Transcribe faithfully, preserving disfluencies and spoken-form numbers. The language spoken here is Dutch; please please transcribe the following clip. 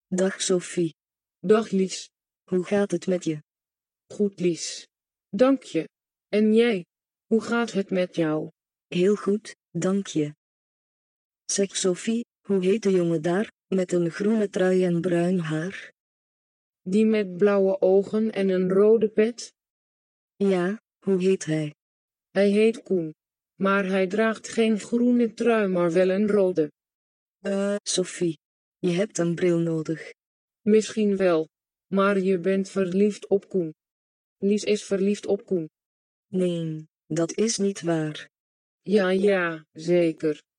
Dag Sophie. Dag Lies. Hoe gaat het met je? Goed Lies. Dank je. En jij? Hoe gaat het met jou? Heel goed, dank je. Zeg Sophie, hoe heet de jongen daar, met een groene trui en bruin haar? Die met blauwe ogen en een rode pet? Ja, hoe heet hij? Hij heet Koen. Maar hij draagt geen groene trui, maar wel een rode. Eh, uh, Sophie. Je hebt een bril nodig. Misschien wel. Maar je bent verliefd op Koen. Lies is verliefd op Koen. Nee, dat is niet waar. Ja, ja, zeker.